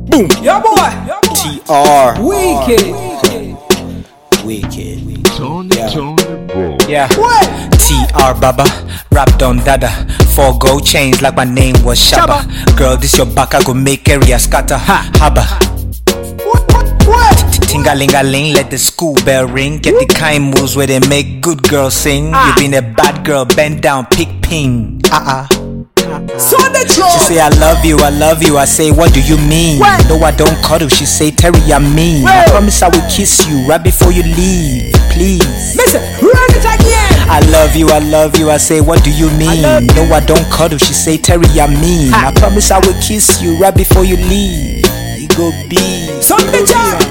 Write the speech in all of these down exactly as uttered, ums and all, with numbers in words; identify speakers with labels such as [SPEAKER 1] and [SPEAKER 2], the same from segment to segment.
[SPEAKER 1] Boom.
[SPEAKER 2] Yo boy.
[SPEAKER 1] T R.
[SPEAKER 2] Wicked.
[SPEAKER 1] Wicked.
[SPEAKER 3] Yeah.
[SPEAKER 1] Yeah.
[SPEAKER 2] What?
[SPEAKER 1] T R Baba, wrapped on dada. Four gold chains like my name was Shaba. Girl, this your back, I go make area scatter. Ha, haba.
[SPEAKER 2] What? What? What?
[SPEAKER 1] Ting-a-ling-a-ling, let the school bell ring. Get the kind moves where they make good girls sing.
[SPEAKER 2] Ah.
[SPEAKER 1] You been a bad girl, bend down, pick ping. Uh-uh.
[SPEAKER 2] So the
[SPEAKER 1] She
[SPEAKER 2] truth.
[SPEAKER 1] say I love you, I love you. I say what do you mean?
[SPEAKER 2] What?
[SPEAKER 1] No, I don't cuddle. She say Terry, I'm mean. I
[SPEAKER 2] What?
[SPEAKER 1] promise I will kiss you right before you leave. Please.
[SPEAKER 2] Listen, run it again.
[SPEAKER 1] I love you, I love you. I say what do you mean?
[SPEAKER 2] love you.
[SPEAKER 1] No, I don't cuddle. She say Terry, I'm mean.
[SPEAKER 2] Ha.
[SPEAKER 1] I promise I will kiss you right before you leave. You go be.
[SPEAKER 2] So the truth.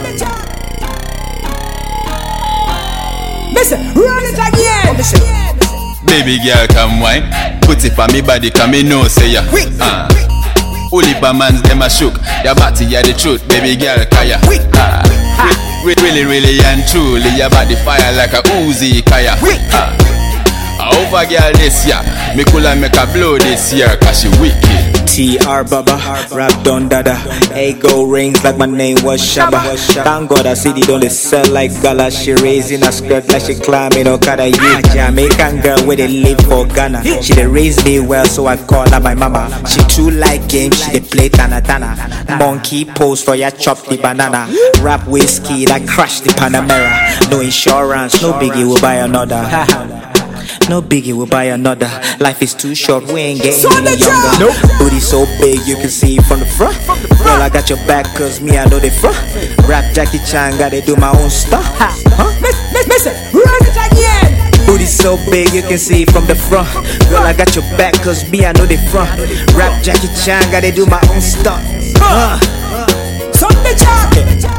[SPEAKER 2] Listen, run it again.
[SPEAKER 3] Baby girl, come wine. Put it for me body, come me know say ya. Uh. Only pa mans dem a shook. Your body ya the truth, baby girl, kaya. Uh. Re- really, really and truly, your body fire like a Uzi kaya. Uh. Over girl this year, me coulda make a blow this year, cause she wicked.
[SPEAKER 1] T R Baba, wrapped on dada. Hey, gold rings like my name was Shaba. Thank God I see they don't sell like gala. She raising a skirt like she climbing Okada. Yeah, Jamaican girl where they live for Ghana. She they raise me well, so I call her my mama. She too like games, she they play tana tana. Monkey pose for ya chop the banana. Rap whiskey that crash the Panamera. No insurance, no biggie, we'll buy another. No biggie, we'll buy another. Life is too short, we ain't getting
[SPEAKER 2] So
[SPEAKER 1] any
[SPEAKER 2] the
[SPEAKER 1] younger.
[SPEAKER 2] job.
[SPEAKER 1] Nope. Booty so big, you can see it from the front. Girl, I got your back, cause me, I know the front. Rap Jackie Chan, gotta do my own stuff. Huh?
[SPEAKER 2] Listen, listen, run it again.
[SPEAKER 1] Booty so big, you can see it from the front. Girl, I got your back, cause me, I know the front. Rap Jackie Chan, gotta do my own stuff. Uh.
[SPEAKER 2] So the truth.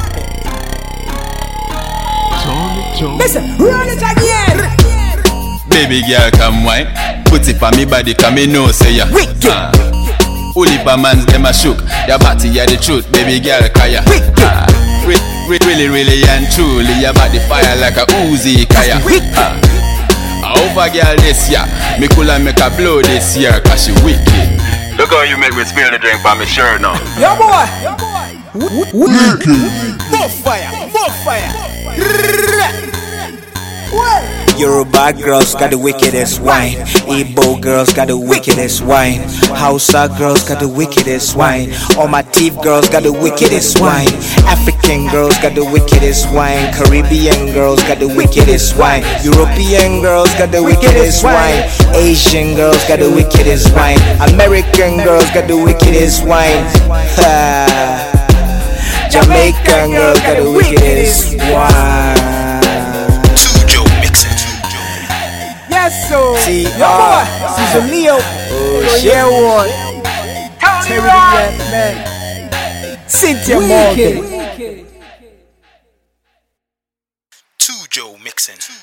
[SPEAKER 2] Listen, run it again.
[SPEAKER 3] Baby girl, come wine. Put it for me body, come me know say ya. Uh. Only pa mans dem a shook. Your body ya the truth, baby girl, kaya. Uh. Re- re- really, really and truly, your body fire like a Uzi kaya. Uh. Over girl this year, me coulda make a blow this year, cause she wicked. Look how you make me spill the drink for me sure now.
[SPEAKER 2] Yo boy. More fire. More fire. What?
[SPEAKER 1] Yoruba girls got the wickedest wine. Igbo girls got the wickedest wine. Hausa girls got the wickedest wine. All my thief girls got the wickedest wine. African girls got the wickedest wine. Caribbean girls got the wickedest wine. European girls got the wickedest wine. Asian girls got the wickedest wine. American girls got the wickedest wine. Ha. Jamaican girls got the wickedest wine.
[SPEAKER 2] Yes, so.
[SPEAKER 1] T
[SPEAKER 2] Yo
[SPEAKER 1] R.
[SPEAKER 2] boy. Caesar Leo.
[SPEAKER 1] Oh,
[SPEAKER 2] Share one. Terry the Red Man. Cynthia Morgan.
[SPEAKER 1] Two Joe mixing.